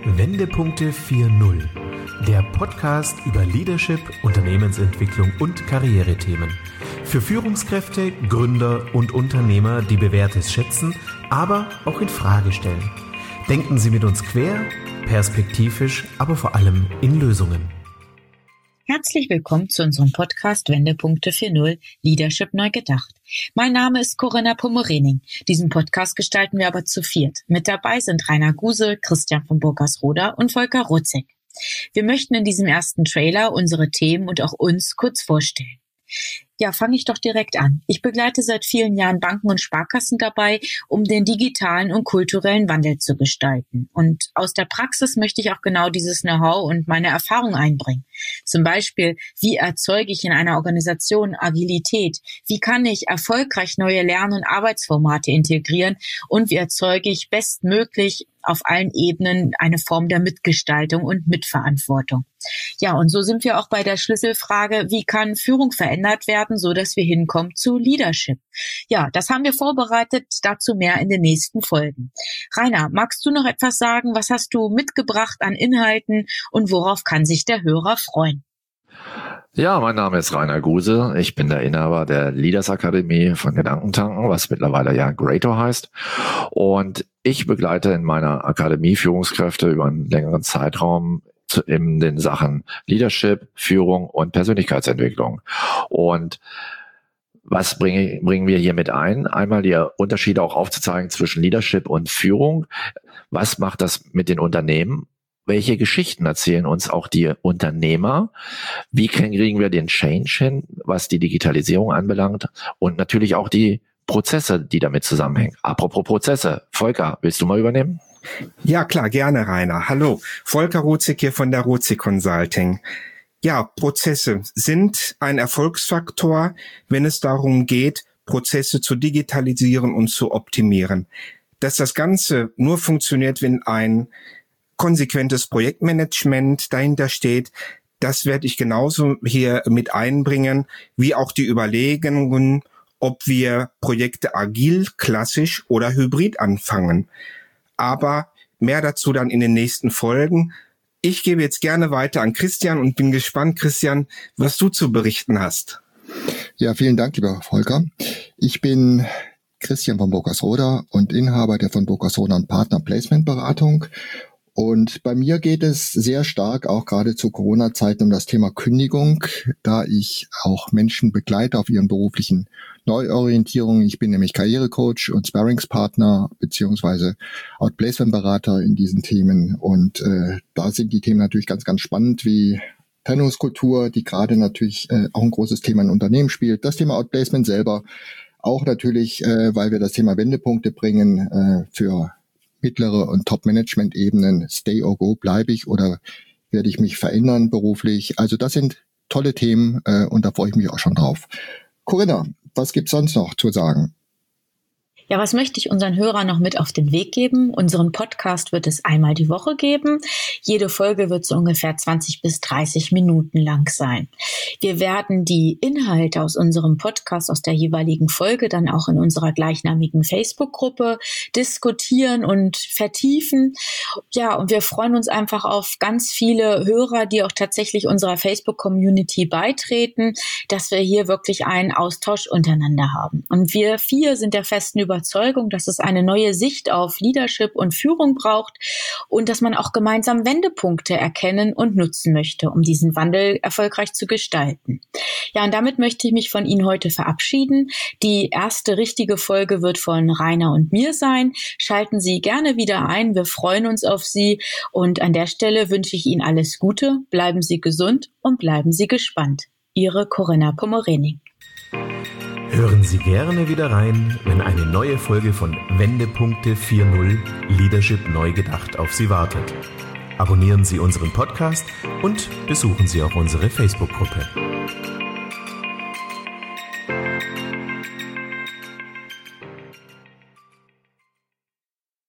Wendepunkte 4.0, der Podcast über Leadership, Unternehmensentwicklung und Karrierethemen. Für Führungskräfte, Gründer und Unternehmer, die Bewährtes schätzen, aber auch in Frage stellen. Denken Sie mit uns quer, perspektivisch, aber vor allem in Lösungen. Herzlich willkommen zu unserem Podcast Wendepunkte 4.0 Leadership neu gedacht. Mein Name ist Corinna Pomorening. Diesen Podcast gestalten wir aber zu viert. Mit dabei sind Rainer Guse, Christian von Burgersroda und Volker Rutzig. Wir möchten in diesem ersten Trailer unsere Themen und auch uns kurz vorstellen. Ja, fange ich doch direkt an. Ich begleite seit vielen Jahren Banken und Sparkassen dabei, um den digitalen und kulturellen Wandel zu gestalten. Und aus der Praxis möchte ich auch genau dieses Know-how und meine Erfahrung einbringen. Zum Beispiel, wie erzeuge ich in einer Organisation Agilität? Wie kann ich erfolgreich neue Lern- und Arbeitsformate integrieren? Und wie erzeuge ich bestmöglich auf allen Ebenen eine Form der Mitgestaltung und Mitverantwortung? Ja, und so sind wir auch bei der Schlüsselfrage, wie kann Führung verändert werden, so dass wir hinkommen zu Leadership? Ja, das haben wir vorbereitet, dazu mehr in den nächsten Folgen. Rainer, magst du noch etwas sagen? Was hast du mitgebracht an Inhalten und worauf kann sich der Hörer freuen? Ja, mein Name ist Rainer Guse. Ich bin der Inhaber der Leaders Akademie von Gedankentanken, was mittlerweile ja Greator heißt. Und ich begleite in meiner Akademie Führungskräfte über einen längeren Zeitraum in den Sachen Leadership, Führung und Persönlichkeitsentwicklung. Und was bringen wir hier mit ein? Einmal die Unterschiede auch aufzuzeigen zwischen Leadership und Führung. Was macht das mit den Unternehmen? Welche Geschichten erzählen uns auch die Unternehmer? Wie kriegen wir den Change hin, was die Digitalisierung anbelangt? Und natürlich auch die Prozesse, die damit zusammenhängen. Apropos Prozesse. Volker, willst du mal übernehmen? Ja, klar, gerne, Rainer. Hallo, Volker Rutzig hier von der Rutzig Consulting. Ja, Prozesse sind ein Erfolgsfaktor, wenn es darum geht, Prozesse zu digitalisieren und zu optimieren. Dass das Ganze nur funktioniert, wenn ein konsequentes Projektmanagement dahinter steht, das werde ich genauso hier mit einbringen, wie auch die Überlegungen, ob wir Projekte agil, klassisch oder hybrid anfangen. Aber mehr dazu dann in den nächsten Folgen. Ich gebe jetzt gerne weiter an Christian und bin gespannt, Christian, was du zu berichten hast. Ja, vielen Dank, lieber Volker. Ich bin Christian von Burgersroda und Inhaber der von Burgersroda & Partner Placement Beratung. Und bei mir geht es sehr stark, auch gerade zu Corona-Zeiten, um das Thema Kündigung, da ich auch Menschen begleite auf ihren beruflichen Neuorientierungen. Ich bin nämlich Karrierecoach und Sparringspartner beziehungsweise Outplacement-Berater in diesen Themen. Und da sind die Themen natürlich ganz, ganz spannend, wie Trennungskultur, die gerade natürlich auch ein großes Thema in Unternehmen spielt. Das Thema Outplacement selber auch natürlich, weil wir das Thema Wendepunkte bringen für mittlere und Top-Management-Ebenen, stay or go, bleibe ich oder werde ich mich verändern beruflich? Also das sind tolle Themen und da freue ich mich auch schon drauf. Corinna, was gibt's sonst noch zu sagen? Ja, was möchte ich unseren Hörern noch mit auf den Weg geben? Unseren Podcast wird es einmal die Woche geben. Jede Folge wird so ungefähr 20 bis 30 Minuten lang sein. Wir werden die Inhalte aus unserem Podcast, aus der jeweiligen Folge, dann auch in unserer gleichnamigen Facebook-Gruppe diskutieren und vertiefen. Ja, und wir freuen uns einfach auf ganz viele Hörer, die auch tatsächlich unserer Facebook-Community beitreten, dass wir hier wirklich einen Austausch untereinander haben. Und wir 4 sind der festen Überzeugung, dass es eine neue Sicht auf Leadership und Führung braucht und dass man auch gemeinsam Wendepunkte erkennen und nutzen möchte, um diesen Wandel erfolgreich zu gestalten. Ja, und damit möchte ich mich von Ihnen heute verabschieden. Die erste richtige Folge wird von Rainer und mir sein. Schalten Sie gerne wieder ein. Wir freuen uns auf Sie. Und an der Stelle wünsche ich Ihnen alles Gute. Bleiben Sie gesund und bleiben Sie gespannt. Ihre Corinna Pomorening. Hören Sie gerne wieder rein, wenn eine neue Folge von Wendepunkte 4.0 Leadership neu gedacht auf Sie wartet. Abonnieren Sie unseren Podcast und besuchen Sie auch unsere Facebook-Gruppe.